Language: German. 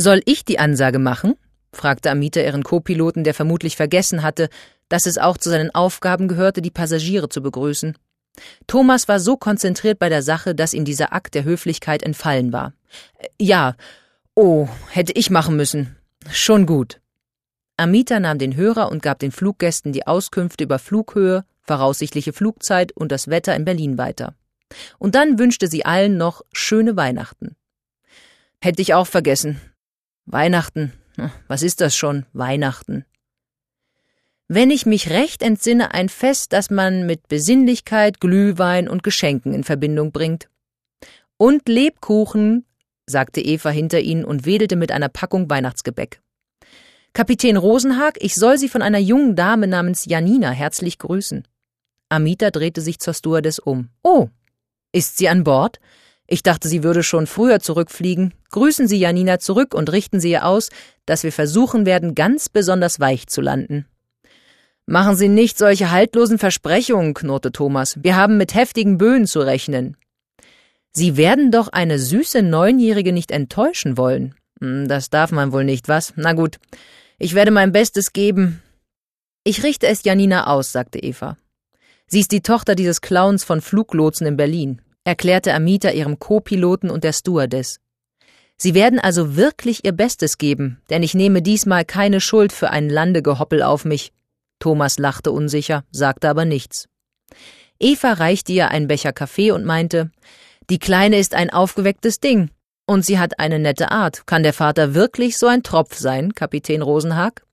»Soll ich die Ansage machen?« fragte Amita ihren Co-Piloten, der vermutlich vergessen hatte, dass es auch zu seinen Aufgaben gehörte, die Passagiere zu begrüßen. Thomas war so konzentriert bei der Sache, dass ihm dieser Akt der Höflichkeit entfallen war. »Ja, oh, hätte ich machen müssen. Schon gut.« Amita nahm den Hörer und gab den Fluggästen die Auskünfte über Flughöhe, voraussichtliche Flugzeit und das Wetter in Berlin weiter. Und dann wünschte sie allen noch schöne Weihnachten. »Hätte ich auch vergessen. Weihnachten, was ist das schon, Weihnachten?« Wenn ich mich recht entsinne, ein Fest, das man mit Besinnlichkeit, Glühwein und Geschenken in Verbindung bringt. »Und Lebkuchen«, sagte Eva hinter ihnen und wedelte mit einer Packung Weihnachtsgebäck. »Kapitän Rosenhag, ich soll Sie von einer jungen Dame namens Janina herzlich grüßen.« Amita drehte sich zur Stewardess um. »Oh, ist sie an Bord? Ich dachte, sie würde schon früher zurückfliegen. Grüßen Sie Janina zurück und richten Sie ihr aus, dass wir versuchen werden, ganz besonders weich zu landen.« »Machen Sie nicht solche haltlosen Versprechungen«, knurrte Thomas. »Wir haben mit heftigen Böen zu rechnen.« »Sie werden doch eine süße Neunjährige nicht enttäuschen wollen.« »Das darf man wohl nicht, was? Na gut, ich werde mein Bestes geben.« »Ich richte es Janina aus«, sagte Eva. »Sie ist die Tochter dieses Clowns von Fluglotsen in Berlin«, erklärte Amita ihrem Co-Piloten und der Stewardess. »Sie werden also wirklich ihr Bestes geben, denn ich nehme diesmal keine Schuld für ein Landegehoppel auf mich.« Thomas lachte unsicher, sagte aber nichts. Eva reichte ihr einen Becher Kaffee und meinte, »Die Kleine ist ein aufgewecktes Ding. Und sie hat eine nette Art. Kann der Vater wirklich so ein Tropf sein, Kapitän Rosenhag?«